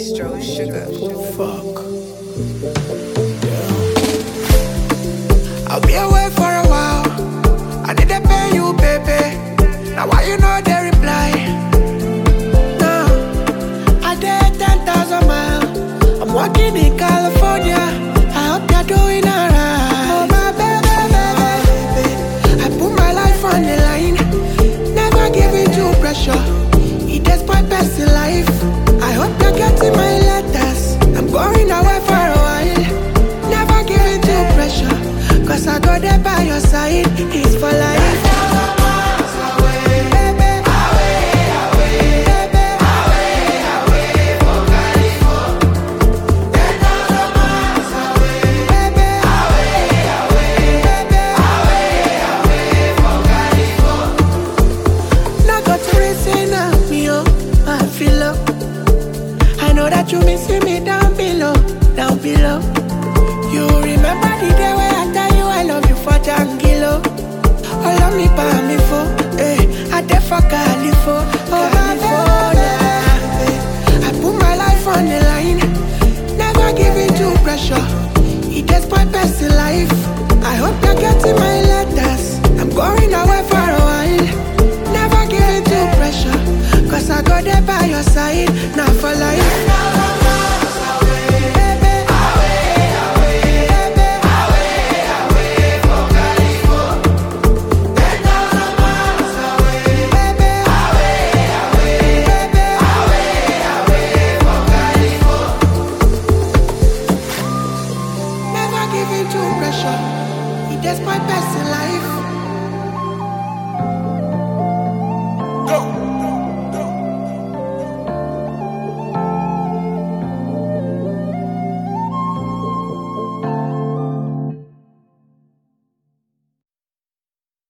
Maestro Sugar. Fuck. I'll be away for a while. I need to pay you, baby. Now why you know they reply? No, I did 10,000 miles. I'm working in California. I hope you're doing alright. Oh my baby. I put my life on the line. Never give it to pressure. It is my best in life. I hope you're getting my letters. I'm going away for a while. Never give it to pressure. Cause I go there by your side. It's for life. That you missing me down below. You remember the day where I tell you I love you for Jangilo. All of me by me for, I did for Califo. Oh my I put my life on the line. Never give it to pressure. It is my best in life. I hope you're getting my letters. I'm going away for a while. Never give it to pressure. Cause I go there by your side. Now for life. That's my best in life.